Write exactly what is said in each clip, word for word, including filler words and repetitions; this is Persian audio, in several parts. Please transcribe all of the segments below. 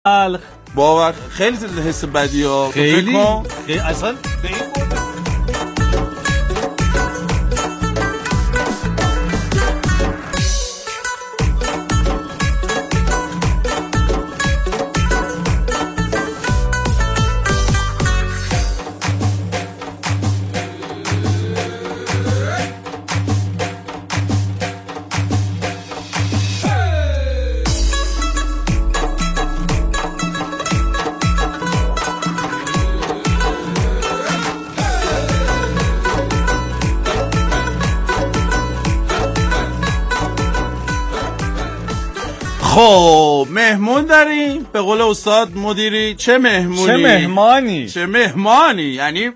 الخ باور خیلی حس بدی ها خیلی خیلی اصلا به این بود. خب مهمون داریم به قول استاد مدیری. چه مهمونی چه مهمانی چه مهمانی یعنی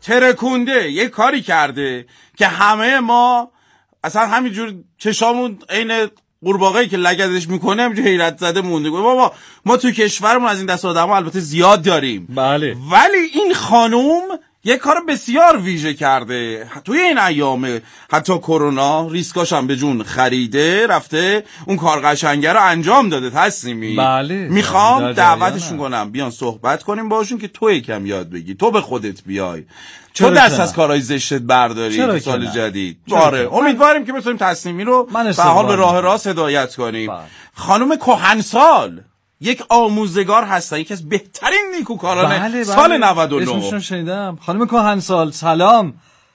ترکونده یه کاری کرده که همه ما اصلا همینجور چشامون عین قورباغه‌ای که لگدش میکنه همینجور حیرت زده مونده. بابا ما تو کشورمون از این دست آدم‌ها البته زیاد داریم، بله، ولی این خانوم یه کار بسیار ویژه کرده توی این ایام، حتی کرونا ریسکاش هم به جون خریده رفته اون کار قشنگه رو انجام داده. تسلیمی بله، میخوام دعوتشون کنم بیان صحبت کنیم باشون که تو یکم یاد بگی، تو به خودت بیای، تو دست از کارهای زشتت برداری سال جدید. آره امیدواریم که بتونیم تسلیمی رو به حال به راه راست هدایت کنیم. خانم کهنسال یک آموزگار هستن، یکی از بهترین نیکوکاران بله بله. سال نود و نه اسمشون شنیدم. خانم کهنسال سلام.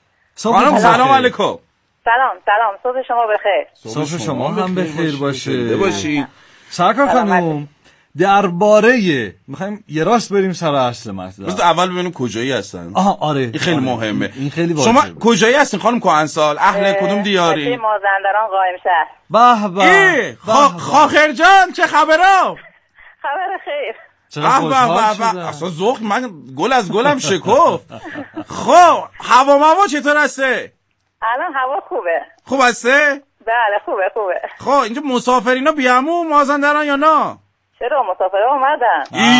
خانم سلام علیکم. سلام سلام، صبح شما بخیر. صبح, صبح شما هم بخیر باشه. باشین. سرکار خانم درباره میخوایم یه راست بریم سر اصل مطلب. بذار اول ببینیم کجایی هستن. آها آره این خیلی آره. مهمه. این خیلی شما کجایی هستین خانم کهنسال؟ اهل کدوم دیاری؟ مازندران قائم شهر. به به. خاخرجان چه خبرا؟ خبر خیر. چقدر خوشحال شدم. اصلا ذوق من گل از گلم شکفت. خب هوا موا چطور هسته؟ الان هوا خوبه. خوب هسته؟ بله خوبه خوبه. خب اینجا مسافرینا بیامو مازندران یا نه؟ چرا مسافرها اومدن؟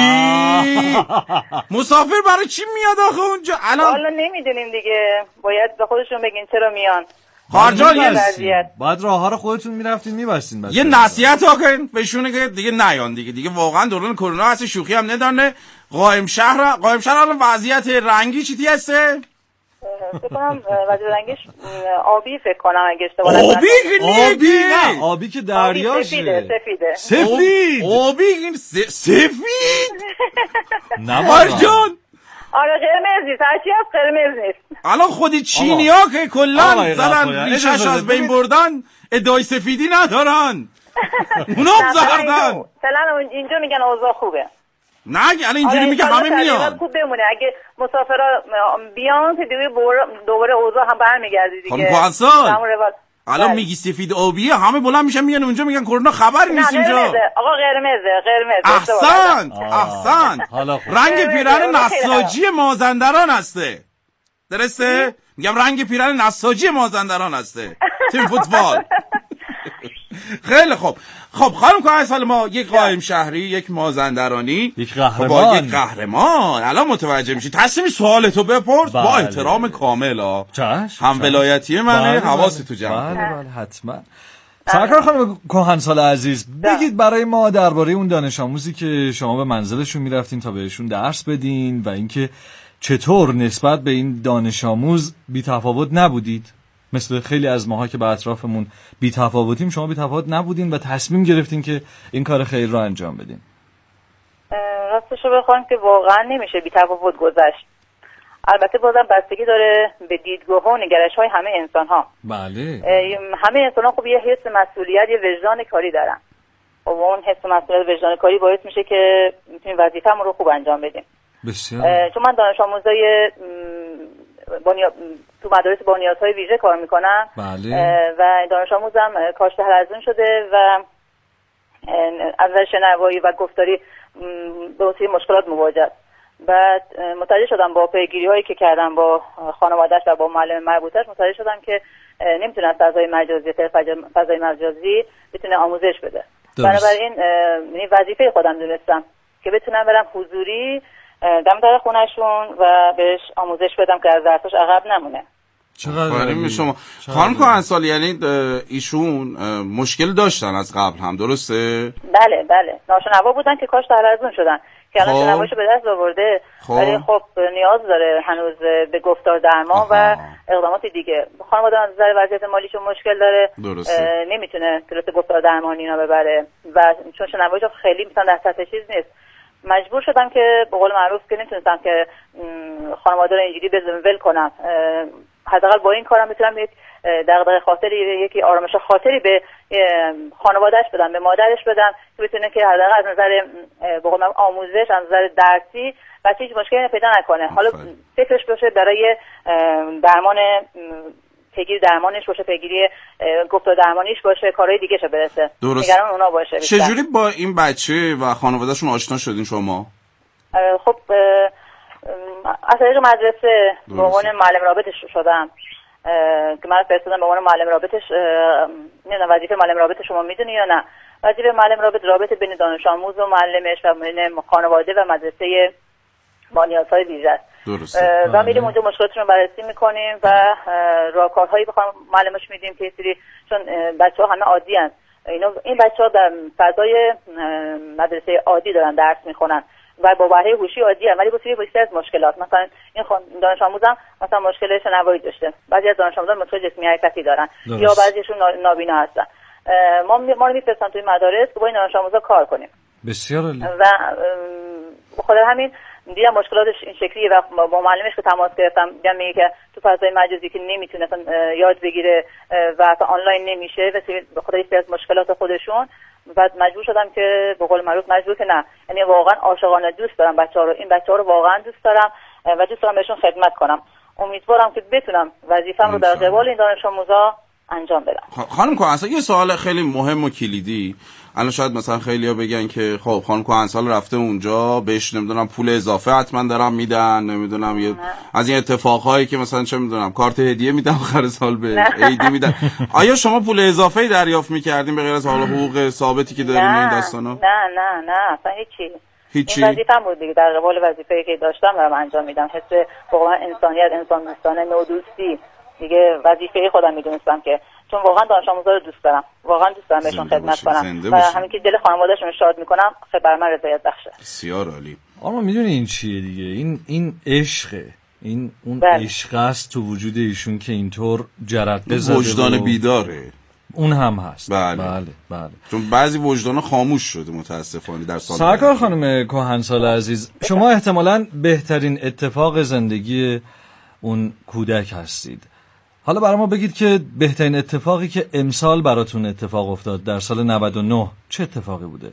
مسافر برای چی میاد آخه اونجا؟ الان والا نمیدونیم دیگه، باید به خودشون بگین چرا میان. خارجان بعد راه ها رو خودتون میرفتین میبستین. یه نصیحت ها کن بهشونه که دیگه نیان دیگه دیگه واقعا دوران کرونا هست، شوخی هم نداره. قائم شهر قائم شهر الان وضعیت رنگی چی هسته؟ فکر کنم وضعیت رنگیش آبی فکر کنم اگه اشتباه نکنم. آبی که آبی نه آبی که دریاشه. سفیده سفیده سفید آبی این سفید نه آره قرمز نیست، هرچی هست قرمز نیست. الان خودی چینی ها که کلن زدن ریشش از بین بردن ادعای سفیدی ندارن. اونا زردن. فعلا اینجا میگن اوضاع خوبه. نه الان اینجوری میگه همه میان. خوب بمونه اگه مسافرا بیان که دیگه دوباره اوضاع هم برمیگرده دیگه. خانم کهنسال الان میگی سفید آبیه، همه بلند میشن میگن اونجا میگن کرونا خبر نیست اینجا. آقا قرمزه قرمز. احسن احسن. رنگ پیرهن نساجی مازندران هسته. درسته؟ میگم رنگ پیرهن نساجی مازندران هسته. تیم فوتبال. خیلی خوب. خب خانم کهنسال ما یک قائم شهری، یک مازندرانی، یک قهرمان، یک قهرمان. الان متوجه میشی. تصمیم سوالتو بپرس با احترام کامل ها. هم ولایتی منه، حواست تو جمع. بله بله حتما. سرکار خانم کهنسال عزیز بگید برای ما درباره اون دانش آموزی که شما به منزلشون میرفتین تا بهشون درس بدین و اینکه چطور نسبت به این دانش آموز بی تفاوت نبودید. مثل خیلی از ماها که به اطرافمون بی تفاوتیم، شما بی تفاوت نبودین و تصمیم گرفتین که این کار خیر رو انجام بدین. راستشو بخوام که واقعا نمیشه بی تفاوت گذشت. البته بازم بستگی داره به دیدگاه ها و نگرش های همه انسان ها. بله. همه انسان ها خب یه حس مسئولیت، یه وجدان کاری دارن. و اون حس مسئولیت وجدان کاری باعث میشه که میتونیم وظیفه‌مون رو خوب انجام بدیم. بسیار. چون من دانش آموزای بانیا... تو مدارس با نیازهای ویژه کار میکنم. بله. و دانش آموزم کاشته حلزون شده و از نظر شنوایی و گفتاری به وسیله مشکلات مواجه. بعد متوجه شدم با پیگیری هایی که کردم با خانواده‌اش و با معلم مربوطش، متوجه شدم که نمیتونه از فضای مجازی فضای مجازی بتونه آموزش بده. بنابراین این وظیفه خودم دونستم که بتونم برم حضوری دم در خونه‌شون و بهش آموزش بدم که از درسش عقب نمونه. چقدر شما خانم کهنسال، یعنی ایشون مشکل داشتن از قبل هم، درسته؟ بله بله، ناشنوا بودن که کاش تلویزیون شدن که الان شنواییشو به دست آورده، ولی خب نیاز داره هنوز به گفتار درمان آها. و اقدامات دیگه. خانواده از نظر وضعیت مالیشون مشکل داره، نمیتونه کلاس گفتار درمانی اینا ببره و چون شنواییشو خیلی مثلا در سطح چیز نیست، مجبور شدم که به قول معروف که نمیتونستم که خانواده رو اینجوری بزنم کنم، حداقل با این کارم میتونم یک دغدغه خاطری، یکی آرامش خاطری به خانواده‌اش بدم، به مادرش بدم که بتونه که حداقل از نظر به قول معروف آموزش، از نظر درسی بچه هیچ مشکلی پیدا نکنه. حالا فکرش باشه برای درمان، پیگیری درمانش باشه، پیگیری گفتار درمانیش باشه، کارهای دیگه شه برسه. نگران اونا باشه. چجوری با این بچه و خانواده‌شون آشنا شدین شما؟ خب از طریق مدرسه به عنوان معلم رابطش شدم که من فرستادم به عنوان معلم رابطش. نمیدونم وظیفه معلم رابط شما میدونی یا نه؟ وظیفه معلم رابط رابطه بین دانش آموز و معلمش و بین خانواده و مدرسه با نیازهای ویژه است. درسته. و میریم اونجا مشکلاتشون رو بررسی میکنیم و راهکارهایی به معلمش میدیم که سری، چون بچه‌ها همه عادی هستند، اینا این بچه‌ها در فضای مدرسه عادی دارن درس میخونن و با بهره هوشی عادی هم، ولی با سری بسیار از مشکلات، مثلا این دانش آموزم مثلا مشکل شنوایی داشته، بعضی از دانش آموزان مشکل جسمی حرکتی دارن درست. یا بعضیشون نابینا هستن. ما ما رو میفرستن توی مدارس که با این دانش آموزا کار کنیم. بسیار عالی. و بخاطر همین دیدم مشکلاتش این شکلیه و با معلمش که تماس گرفتم دیدم میگه که تو فضای مجازی که نمیتونه یاد بگیره و آنلاین نمیشه و به خاطر یکی از مشکلات خودشون، بعد مجبور شدم که به قول معروف مجبور که نه، یعنی واقعا عاشقانه دوست دارم بچه‌ها رو، این بچه‌ها رو واقعا دوست دارم و دوست دارم بهشون خدمت کنم. امیدوارم که بتونم وظیفه‌ام رو در قبال این دانش آموزا انجام بدم. خانم کهنسال، یه سوال خیلی مهم و کلیدی. الان شاید مثلا خیلی‌ها بگن که خب خانم کهنسال رفته اونجا، بهش نمیدونم پول اضافه حتما دارن میدن، نمیدونم یه از این اتفاقهایی که مثلا چه میدونم کارت هدیه میدن آخر سال به عیدی میدن. آیا شما پول اضافه‌ای دریافت می‌کردین به غیر از حالا حقوق ثابتی که دارین این داستانا؟ نه نه نه اصلا هیچی. هیچی. این وظیفه‌ام بود دیگه، در قبال وظیفه‌ای که داشتم دارم انجام میدم. حس واقعا انسانیت، انسان دوستانه، نودوستی دیگه وظیفه خودم میدونستم که چون واقعا دانش آموزا رو دوست دارم، واقعا دوست دارم بهشون خدمت کنم و همین که دل خانواده‌شون شاد میکنم خیلی برای من رضایت بخشه. بسیار عالی. آما میدونی این چیه دیگه؟ این این عشقه، این اون بله. عشق است تو وجود ایشون که اینطور جرقه زده، وجدان بیداره. اون هم هست. بله بله, بله. چون بعضی وجدانا خاموش شده متاسفانه در سال. سرکار خانم کهنسال عزیز، شما احتمالاً بهترین اتفاق زندگی اون کودک هستید. حالا برای ما بگید که بهترین اتفاقی که امسال براتون اتفاق افتاد در سال نود و نه چه اتفاقی بوده؟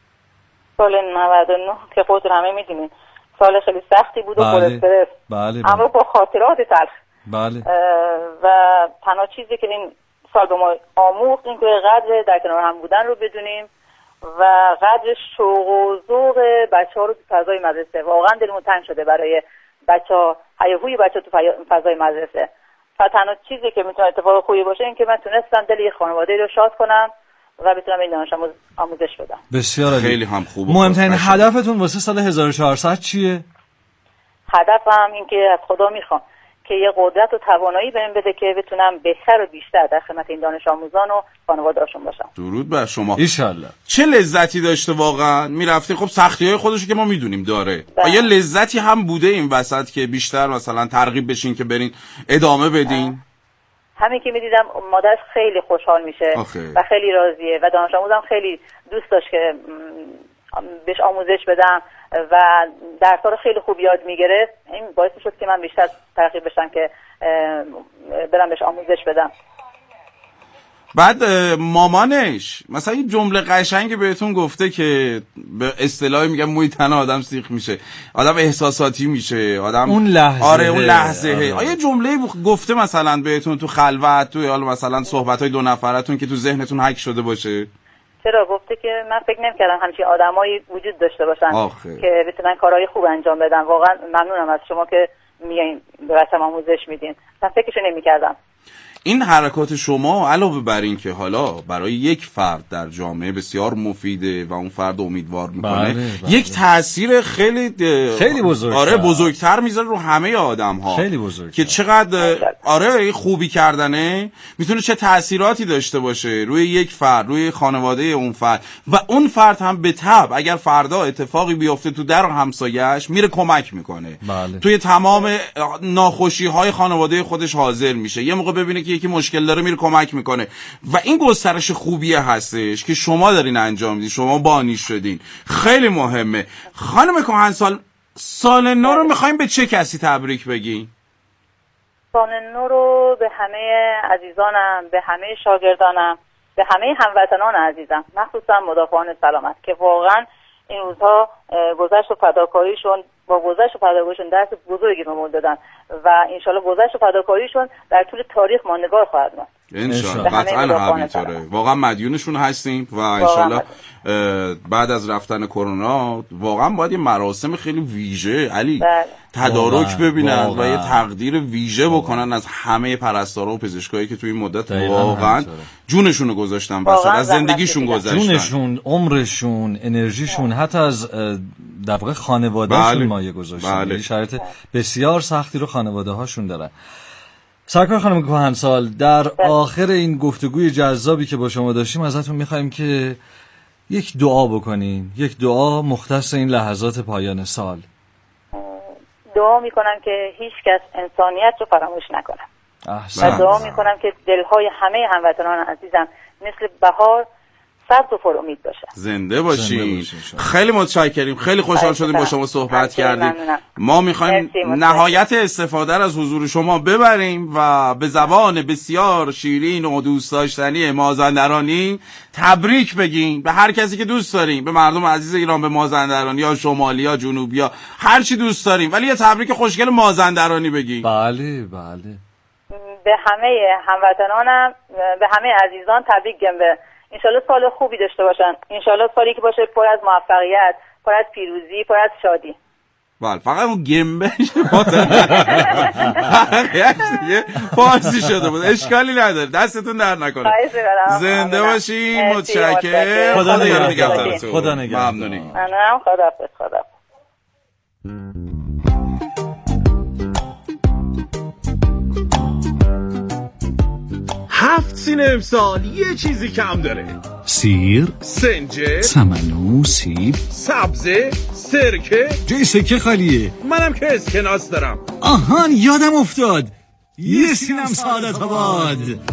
سال نود و نه که خودتون همه میدونید سال خیلی سختی بود و پر استرس، بله اما با خاطرات تلخ. بله. و تنها چیزی که این سال به ما آموخت این که قدر در کنار هم بودن رو بدونیم و قدر شوق و ذوق بچه‌ها رو تو فضای مدرسه. واقعا دلمون تنگ شده برای بچه‌ها، هیاهوی بچه‌ها تو فضای مدرسه. و تنها چیزی که میتونه اتفاق خوبی باشه این که من تونستم دل یه خانواده رو شاد کنم و بتونم این دانش آموزش بدم. بسیار عالی. خیلی هم خوبه. مهمترین هدفتون واسه سال هزار و چهارصد چیه؟ هدفم این که از خدا میخوام که یه قدرت و توانایی بهم بده که بتونم بهتر و بیشتر در خدمت این دانش آموزان و خانواده‌هاشون باشم. درود بر شما. ان شاءالله. چه لذتی داشته واقعا میرفتین؟ خب سختی‌های خودشو که ما میدونیم داره. آیا لذتی هم بوده این وسط که بیشتر مثلا ترغیب بشین که برین ادامه بدین؟ همین که میدیدم مادرش خیلی خوشحال میشه آخه. و خیلی راضیه و دانش آموزم خیلی دوست داشت که بهش آموزش بدم و درس‌ها رو خیلی خوب یاد میگرفت. این باعث شد که من بیشتر ترغیب بشم که برم بهش آموزش بدم. بعد مامانش مثلا یه جمله قشنگی بهتون گفته که به اصطلاحی میگم موی تن آدم سیخ میشه، آدم احساساتی میشه، آدم اون لحظه آره اون لحظه آره. آیا جمله گفته مثلا بهتون تو خلوت، تو حالا مثلا صحبت‌های دو نفرتون که تو ذهنتون حک شده باشه؟ چرا گفته که من فکر نمی‌کردم همچین آدمایی وجود داشته باشن آخه. که بتونن کارهای خوب انجام بدن. واقعا ممنونم از شما که میایین به بچه‌م آموزش میدین. من فکرش نمی‌کردم. این حرکات شما علاوه بر این که حالا برای یک فرد در جامعه بسیار مفیده و اون فرد امیدوار میکنه، بله، بله. یک تاثیر خیلی خیلی بزرگ آره بزرگتر میذاره رو همه آدم ها، خیلی بزرگ که چقدر آره خوبی کردنه میتونه چه تاثیراتی داشته باشه روی یک فرد، روی خانواده اون فرد، و اون فرد هم به تبع اگر فردا اتفاقی بیفته تو در همسایه‌اش میره کمک میکنه، بله. توی تمام ناخوشی های خانواده خودش حاضر میشه، یه موقع ببینه که یکی مشکل داره میره کمک میکنه و این گسترش خوبیه هستش که شما دارین انجام میدین، شما بانی شدین، خیلی مهمه. خانم کهنسال، سال نو رو میخوایم به چه کسی تبریک بگین؟ سال نو رو به همه عزیزانم، به همه شاگردانم، به همه هموطنان عزیزم، مخصوصا مدافعان سلامت که واقعا این روزها گذشت و فداکاریشون با گذشت و فداکاریشون درس بزرگی رو دادن و انشالله گذشت و فداکاریشون در طول تاریخ ماندگار خواهد ماند. انشالله قطعا همینطوره، واقعا مدیونشون هستیم و انشالله بعد از رفتن کرونا واقعا باید یه مراسم خیلی ویژه علی بله. تدارک ببینن و یه تقدیر ویژه بکنن از همه پرستارا و پزشکایی که توی این مدت واقعا جونشون رو گذاشتن وسط، از زندگیشون گذاشتن، جونشون، عمرشون، انرژیشون، حتی از در واقع خانواده‌شون بله. مایه گذاشتن. بله. شرایط بسیار سختی رو خانواده هاشون دارن. سرکار خانم کهنسال، در آخر این گفتگوی جذابی که با شما داشتیم ازتون میخوایم که یک دعا بکنین، یک دعا مختص این لحظات پایان سال. دعا میکنم که هیچ کس انسانیت رو فراموش نکنه. احسن. و دعا میکنم که دلهای همه هموطنان عزیزم مثل بهار سبز و پر امید باشه. زنده باشین. خیلی متشکریم، خیلی خوشحال شدیم با شما صحبت کردیم. ما میخوایم نهایت استفاده از حضور شما ببریم و به زبان بسیار شیرین و دوست داشتنی مازندرانی تبریک بگیم به هر کسی که دوست داریم، به مردم عزیز ایران، به مازندرانی یا شمالی یا جنوبی یا هر چی دوست داریم، ولی یه تبریک خوشگل مازندرانی بگیم. بله بله. به همه هموطنانم، به همه عزیزان تبریک گم. به انشالله سال خوبی داشته باشن، انشالله سالی که باشه پر از موفقیت، پر از پیروزی، پر از شادی. بله فقط اون گمبه دیگه فارسی شده بود، اشکالی نداره، دستتون در نکنه. زنده باشین، متشکرم، خدا نگهدارتون. خدا نگهدار. ممنونی. منم خداحافظ. خدا هفت سین امسال یه چیزی کم داره: سیر، سنجه، سمنو، سیب، سبزه، سرکه. جای سکه خالیه. منم که اسکناس دارم. آهان یادم افتاد، یه سینم سعادت آباد.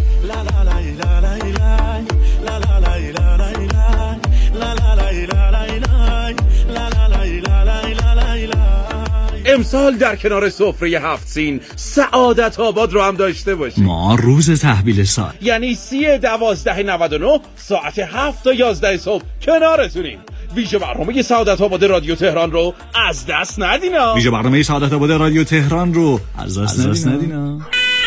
امسال در کنار سفره هفت سین سعادت آباد رو هم داشته باشیم. ما روز تحویل سال یعنی سی دوازده نود و نه ساعت هفت تا یازده صبح کنارتونیم. ویژه برنامه سعادت آباد رادیو تهران رو از دست ندینا. ویژه برنامه سعادت آباد رادیو تهران رو از دست, دست ندینا. ندینا.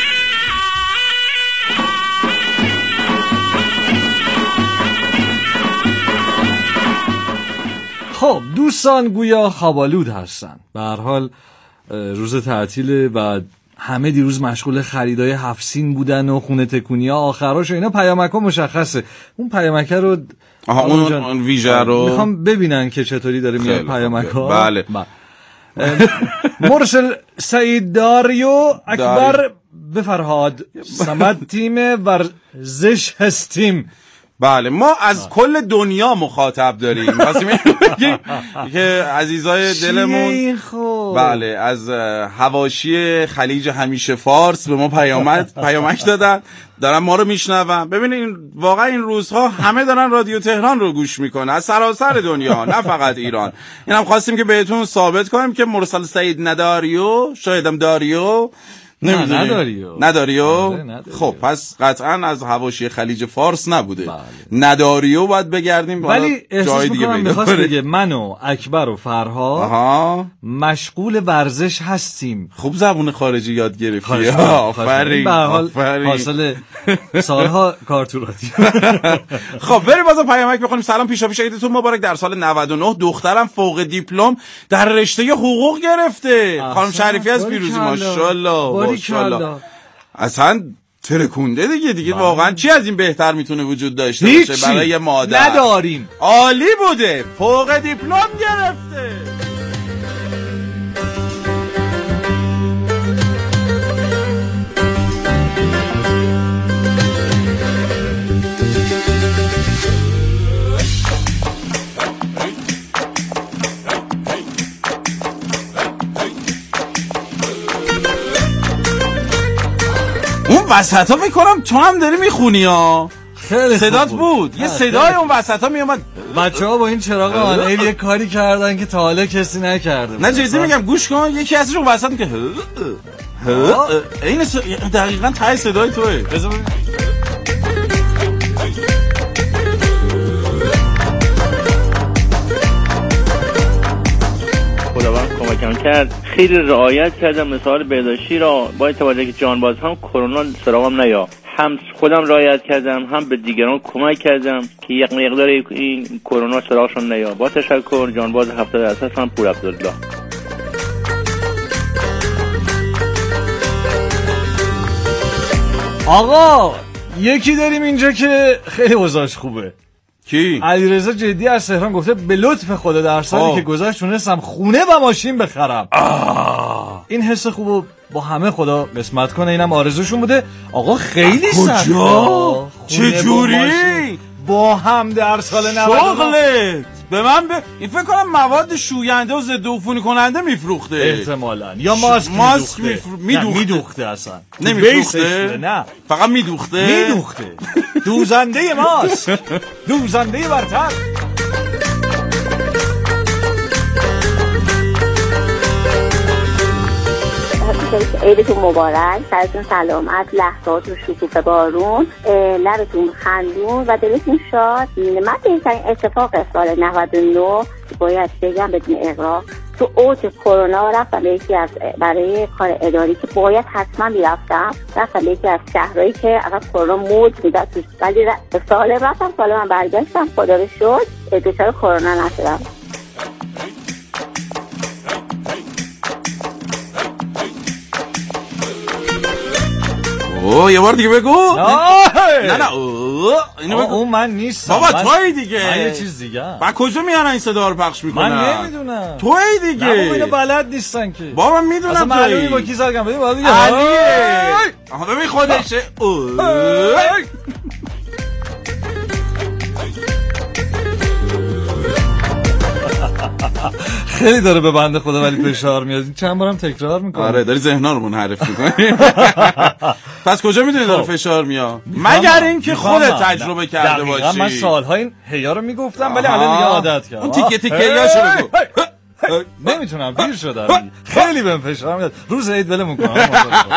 خب دوستان گویا خوابالود هستن. به هر حال روز تعطیله و همه دیروز مشغول خریدای هفت سین بودن و خونه تکونیا آخراش و اینا. پیامک‌ها مشخصه، اون پیامک رو آها اون اون ویژه رو میخوام ببینن که چطوری داره میاد پیامک‌ها. بله مرسل سعید داریو اکبر بفرهاد صمد تیم ورزش هستیم. بله ما از آه. کل دنیا مخاطب داریم. واسه بگیم که عزیزای دلمون بله از حواشی خلیج همیشه فارس به ما پیامک پیامک دادن، دارن ما رو میشنون. ببینید واقعا این روزها همه دارن رادیو تهران رو گوش میکنن از سراسر دنیا، نه فقط ایران. اینم خواستیم که بهتون ثابت کنیم که مرسل سعید نداریو، شایدم داریو نه نداریو نداریو خب پس قطعا از حواشی خلیج فارس نبوده. بله. نداریو باید بگردیم ولی جای دیگه میخواست بگه من و اکبر و فرها مشغول ورزش هستیم. خوب زبون خارجی یاد گرفتی. آفرین. به حال حاصل سالها کار تو رادیو. خب بریم بازم پیامک بخونیم. سلام، پیشا پیش عیدتون مبارک. در سال نود و نه دخترم فوق دیپلم در رشته حقوق گرفته. خانم شریفی از پیروزی، ماشاءالله ماشاءالله. اصلا ترکونده دیگه دیگه واقعا چی از این بهتر میتونه وجود داشته باشه برای مادر؟ نداریم. عالی بوده، فوق دیپلم گرفته. اون وسط ها میکنم تو هم داری میخونی ها. خیلی صدات بود, بود. یه صدای اون وسط ها میومد. بچه ها با این چراغ آنیل یه کاری کردن که تا حالا کسی نکرده. نه جدی میگم گوش کن، یکی ازش اون وسط میگه این دقیقا ته صدای توه. بذار خداوند کمکم کرد، خیلی رعایت کردم مثال بهداشتی را، با توجه که جانباز هم کرونا سراغم نیا، هم خودم رعایت کردم هم به دیگران کمک کردم که یک مقدار این کرونا سراغشون نیا. با تشکر. جانباز هفتاد درصد هم پور عبدالله. آقا یکی داریم اینجا که خیلی وضعش خوبه. کی؟ علیرضا جدی از تهران گفته به لطف خدا در سالی که گذشت تونستم خونه و ماشین بخرم. آه. این حس خوبو با همه خدا قسمت کنه. اینم آرزوشون بوده. آقا خیلی سخته. کجا؟ چجوری؟ با هم در سال نود شغلت به من به این فکر کنم مواد شوینده و ضد عفونی کننده میفروخته احتمالاً، یا ماسک ماسک میدوخته. میدوخته میدوخته اصلا نمیدوخته، نه فقط میدوخته میدوخته دوزنده ماسک، دوزنده برتر. عیدتون مبارک، سرتون سلامت، لحظات و شکوفه بارون، لبتون خندون و دلتون شاد. من بهترین اتفاق سال نود و نه باید بگم بدون اغراق تو اوج کرونا رفتم به یکی از برای کار اداری که باید حتما میرفتم، رفتم به یکی از شهرهایی که اگر کرونا موج میداد توش، ولی سالم رفتم، سالم برگشتم، خدا رو شکر دچار کرونا نشدم. اوه یه بار دیگه بگو. نه نه اوه اینو بگو. اون من نیستم بابا توی دیگه. من یه چیز دیگه. با کجا میارن این صدا رو پخش میکنن؟ من نمیدونم. توی دیگه. نه بابا اینو بلد نیستن که. بابا من میدونم توی. اصلا معلومی با کی زرگم بدیم باید دیگه. علیه. آها ببین خودشه. خیلی داره به بنده خدا ولی فشار میاد. چند بارم تکرار میکنه. آره داری ذهنا رو منحرف میکنی. پس کجا میدونی داره فشار میاد؟ مگر اینکه خودت تجربه کرده باشی. من سالها این هیا رو میگفتم ولی الان دیگه عادت کردم. اون تیکه تیکه‌ایاشو بگو. نمیتونم دیر شدم. خیلی بهم فشار میاد. روز عید ولمون کنم.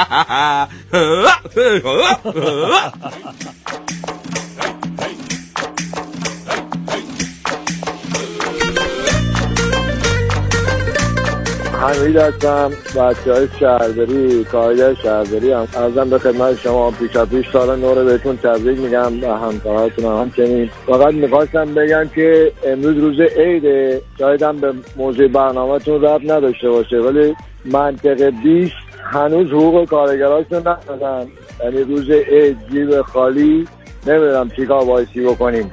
حمید هستم، بچه های شهرداری، کارگر شهرداری هم ارزم به خدمت شما. پیش پیش سال نو رو بهتون تبریک میگم و همکاراتون هم همچنین. فقط میخواستم بگم که امروز روز عیده، شاید هم به موضوع برنامه‌تون ربط نداشته باشه ولی منطقه بیست هنوز حقوق کارگراشون ندادن، یعنی روز عید جیب خالی، نمیدونم چیکار بایستی بکنیم.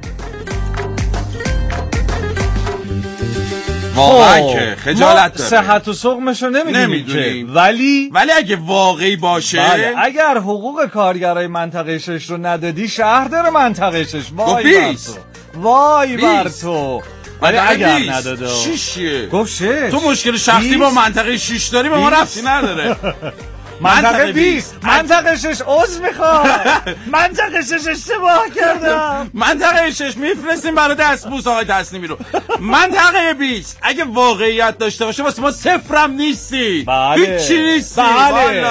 واقعا که خجالت داره. صحت و سقمشو نمیدونیم که ولی ولی اگه واقعی باشه بله. اگر حقوق کارگرای منطقه شش رو ندادی شهر داره منطقه شش. وای بر تو وای بر تو. ولی اگر نداده شیشه گفت شش تو مشکل شخصی با منطقه شش داری به ما ربطی نداره. منطقه بیست منطقه شش عذر میخوام. منطقه شش اشتباه کردم. منطقه شش میفرستیم برای دستبوس آقای تسلیمی رو. منطقه بیست اگه واقعیت داشته باشه واسه ما صفرم نیستی. بله هیچی نیستی. بله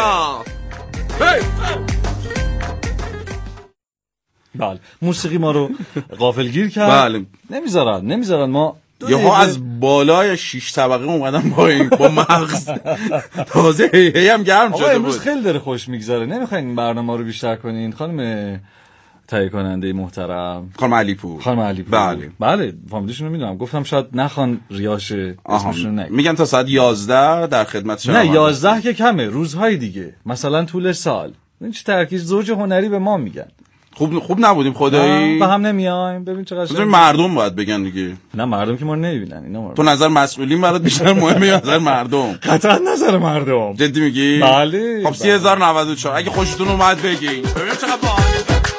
بله موسیقی ما رو غافلگیر کرد. بله نمیذارن نمیذارن ما یهو از بالای شش طبقه اومدم با این با مغز تازه هی هم گرم شده بود. امروز خیلی داره خوش میگذره. نمیخواین این برنامه رو بیشتر کنین خانم تهیه کننده محترم؟ خانم علیپور. خانم علیپور بله بله فامیلیشون رو میدونم. گفتم شاید نخوان ریاش اسمشون نگید. میگن تا ساعت یازده در خدمت شما. نه یازده که کمه، روزهای دیگه مثلا طول سال این چه ترکیب زوج هنری به ما میگن. خوب خوب نبودیم خدایی. با هم نمیایم. ببین چقدر قشنگه. مردم باید بگن دیگه. نه مردم که ما نمیبینن اینا مردم. تو نظر مسئولین برات بیشتر مهمه یا نظر مردم؟ قطعا نظر مردم. جدی میگی؟ بله. خب سه هزار و نود و چهار اگه خوشتون اومد بگین. ببین چقدر باحال.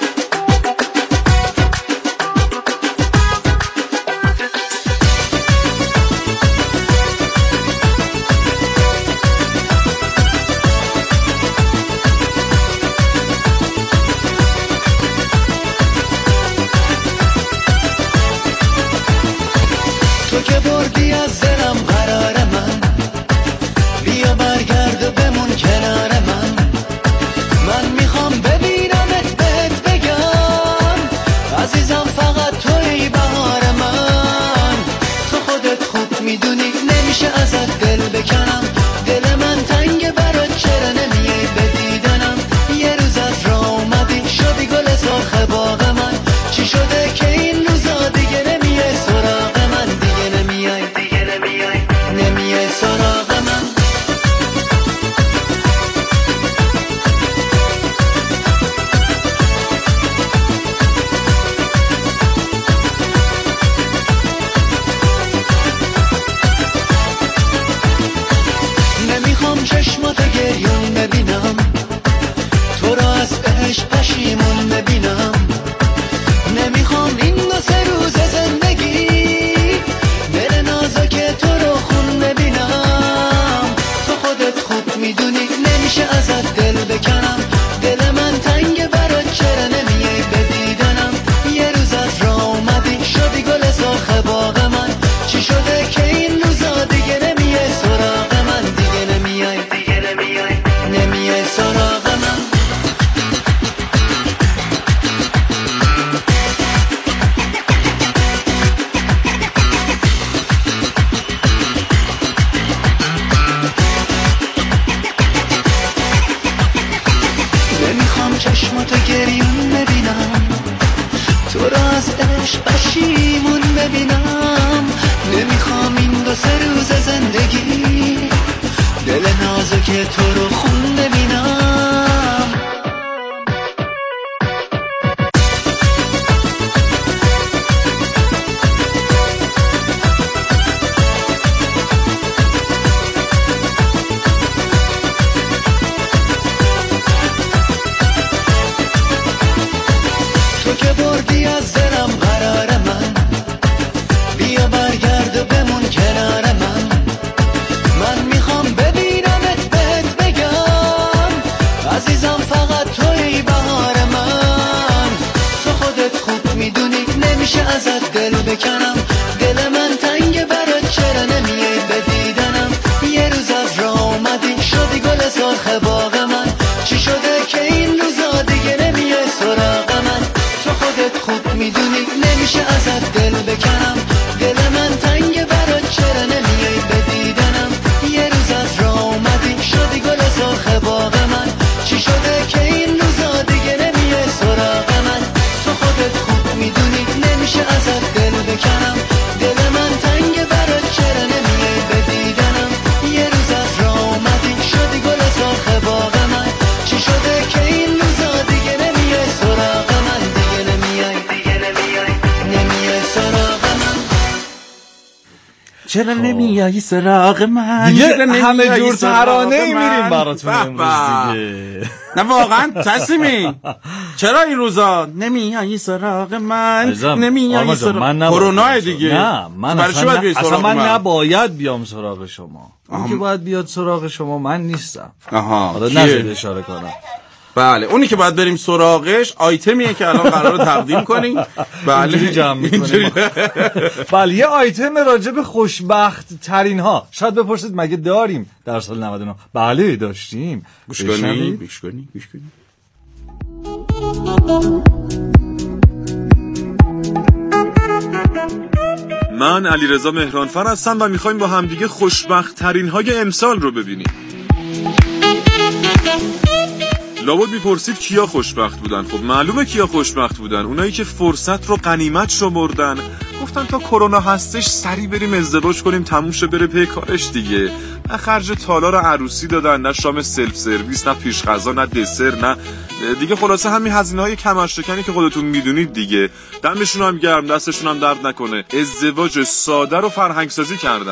چرا نمیایی سراغ من؟ دیگه همه جور ترانه میریم براتون امروز دیگه. نه واقعا تسلیمی چرا این روزا نمیایی سراغ من؟ نمیایی سراغ کرونا دیگه. نه من اصلا, نه اصلا من نباید بیام سراغ شما. اون که باید بیاد سراغ شما من نیستم. آها حالا نذارید اشاره کنم. بله اونی که باید بریم سراغش آیتمیه که الان قراره تقدیم کنیم. بله جمع می‌کنیم. بله یه آیتم راجع به خوشبخت ترین ها. شاید بپرسید مگه داریم در سال نود و نه؟ بله داشتیم. گوش کنی گوش کنی گوش کنی. من علیرضا مهرانفر هستم و میخوایم با همدیگه خوشبخت ترین های امسال رو ببینیم. لابد میپرسید کیا خوشبخت بودن. خب معلومه کیا خوشبخت بودن، اونایی که فرصت رو غنیمت شمردن، گفتن تا کرونا هستش سری بریم ازدواج کنیم تموم شه بره پی کارش دیگه. نه خرج تالار عروسی دادن، نه شام سلف سرویس، نه پیش غذا، نه دسر، نه دیگه خلاصه همین هزینه‌های کمرشکنی که خودتون میدونید دیگه. دمشون هم گرم، دستشون هم درد نکنه. ازدواج ساده رو فرهنگ سازی کردن.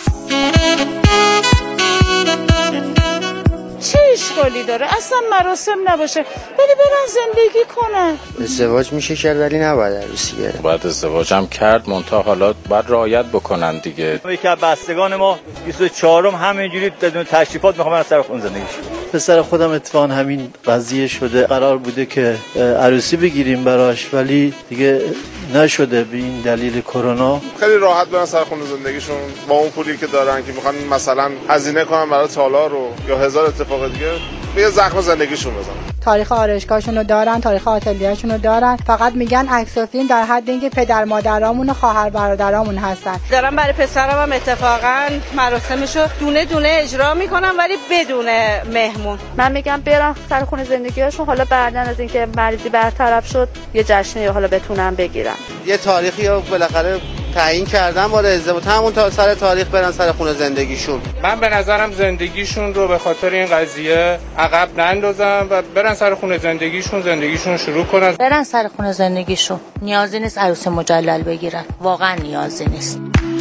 چه اشکالی داره؟ اصلا مراسم نباشه ولی برن زندگی کنن. ازدواج میشه کرد ولی نباید عروسی گرفت. باید ازدواج هم کرد، منتها حالا باید رعایت بکنن دیگه. یکی از بستگان ما بیست و چهارم همینجوری بدون تشریفات میخوام از سر خون زندگیش. پسر خودم اتفاقا همین قضیه شده، قرار بوده که عروسی بگیریم براش ولی دیگه نشده به این دلیل کرونا. خیلی راحت برن سر خون زندگیشون با اون پولی که دارن که میخوان مثلا هزینه کنن برای تالار رو یا هزار اتفاق دیگه، یه زخم زندگیشون بزنن. تاریخ آرایشگاهشون رو دارن، تاریخ آتلیه‌شون رو دارن، فقط میگن عکس و فیلم در حد اینکه پدر مادرامون و خواهر برادرامون هستن. دارن برای پسرم هم اتفاقا مراسمشو دونه دونه اجرا میکنن ولی بدون مهمون. من میگم برن سر خون زندگیشون، حالا بعدن از اینکه مریضی برطرف شد یه جشنی حالا بتونن بگیرن. یه تاریخی رو بالاخره تعیین کردن واسه ازدواج، همون تا سر تاریخ برن سر خون زندگیشون. من به نظرم زندگیشون رو به خاطر این قضیه عقب نندازن و برن سر خون زندگیشون زندگیشون شروع کنن. برن سر خون زندگیشون، نیازی نیست عروس مجلل بگیرن، واقعا نیازی نیست.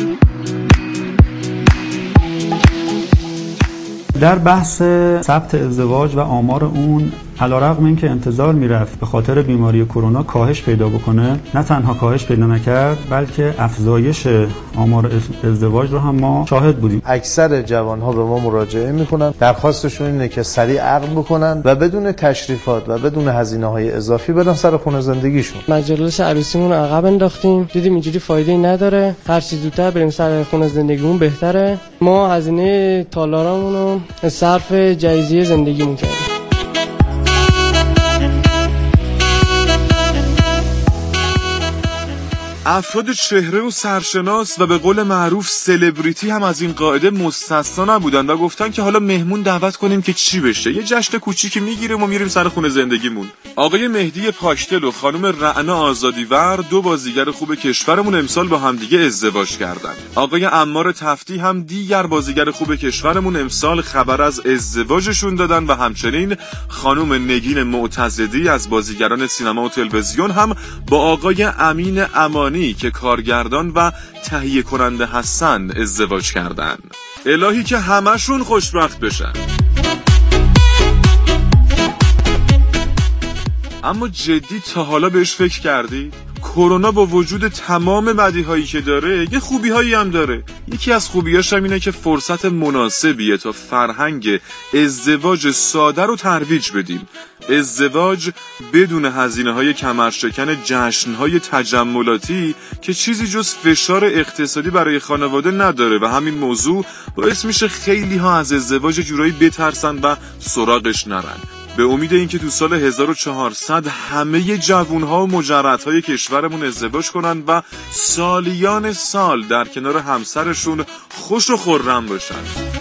در بحث ثبت ازدواج و آمار اون، علیرغم اینکه انتظار میرفت به خاطر بیماری کرونا کاهش پیدا بکنه، نه تنها کاهش پیدا نکرد بلکه افزایش آمار ازدواج رو هم ما شاهد بودیم. اکثر جوانها به ما مراجعه میکنن، درخواستشون اینه که سریع عقد بکنن و بدون تشریفات و بدون هزینه‌های اضافی برن سر خونه زندگیشون. مجلس عروسیمون رو عقب انداختیم، دیدیم اینجوری فایده‌ای نداره، هر چیز زودتر بریم سر خونه زندگیمون بهتره. ما هزینه تالارامون رو صرف جایزه زندگیمون کردیم. افراد چهره و سرشناس و به قول معروف سلبریتی هم از این قاعده مستثنا نبودن و گفتن که حالا مهمون دعوت کنیم که چی بشه، یه جشن کوچیکی میگیریم و میریم سر خونه زندگیمون. آقای مهدی پاکدل و خانم رعنا آزادیور، دو بازیگر خوب کشورمون، امسال با همدیگه ازدواج کردن. آقای عمار تفتی هم دیگر بازیگر خوب کشورمون امسال خبر از ازدواجشون دادن و همچنین خانم نگین معتزدی از بازیگران سینما و تلویزیون هم با آقای امین امانی که کارگردان و تهیه کننده هستن ازدواج کردن. الهی که همشون خوشبخت بشن. اما جدی تا حالا بهش فکر کردی؟ کرونا با وجود تمام بدیهایی که داره یه خوبی‌هایی هم داره. یکی از خوبیاش هم اینه که فرصت مناسبیه تا فرهنگ ازدواج ساده رو ترویج بدیم. ازدواج بدون هزینه‌های کمرشکن، جشن‌های تجملاتی که چیزی جز فشار اقتصادی برای خانواده نداره و همین موضوع باعث میشه خیلی ها از ازدواج جورایی بترسن و سراغش نرن. به امید اینکه تو سال هزار و چهارصد همه جوونها و مجردهای کشورمون ازدواج کنن و سالیان سال در کنار همسرشون خوش و خرم باشن.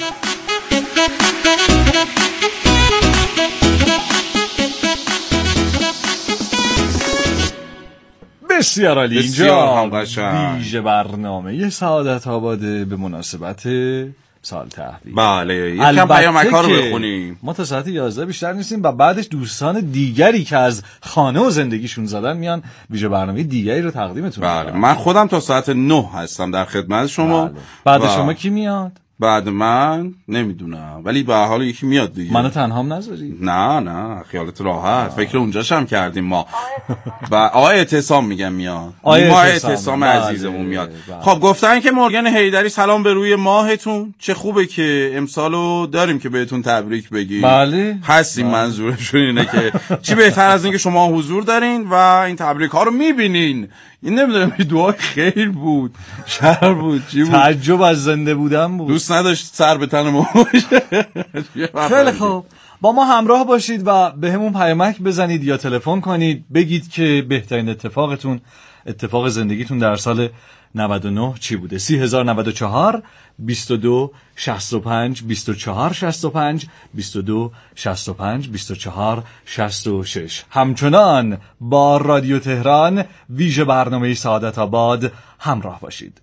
بسیار عالی. اینجا ویژه برنامه یه سعادت آباده به مناسبت سال تحویل. بله، یکم پیامک‌ها رو بخونیم. ما تا ساعت یازده بیشتر نیستیم و بعدش دوستان دیگری که از خانه و زندگیشون زدن میان ویژه برنامه دیگری رو تقدیمتون بله میکنم. من خودم تا ساعت نه هستم در خدمت شما. بله. بعد و... شما کی میاد؟ بعد من نمیدونم ولی به هر حال یکی میاد دیگه. منو تنهام نذاری؟ نه نه خیالت راحت. آه. فکر اونجاش هم کردیم ما. و آقای اعتصام میگم میاد. آقای اعتصام عزیزمون میاد. بله. خب گفتن که مرگن حیدری سلام به روی ماهتون. چه خوبه که امسالو داریم که بهتون تبریک بگیم. بله. هستیم. بله. منظورشون اینه که چی بهتر از اینکه شما حضور دارین و این تبریک ها رو میبینین. این نمیدونم دعا خیر بود، شر بود، چی بود؟ تعجب از زنده بودن بود. دوست نداشت سر به تن ما خیلی خوب، با ما همراه باشید و به همون پیامک بزنید یا تلفن کنید، بگید که بهترین اتفاقتون، اتفاق زندگیتون در سال نود و نه چی بوده؟ سی هزار نود و چهار بیست و دو شصت و پنج بیست و چهار شصت و پنج بیست و دو شصت و پنج بیست و چهار شصت و شش. همچنان با رادیو تهران ویژه برنامه سعادت آباد همراه باشید.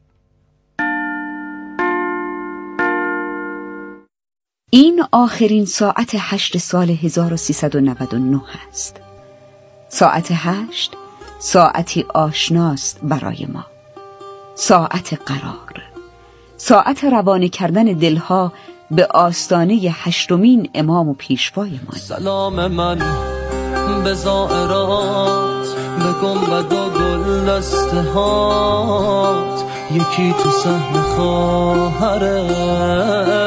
این آخرین ساعت هشت سال هزار و سیصد و نود و نه است. ساعت هشت ساعتی آشناست برای ما، ساعت قرار، ساعت روانه کردن دلها به آستانه هشتمین امام و پیشوای ما. سلام من به زائرات، به گنبد و گل دسته هات، یکی تو صحن خواهره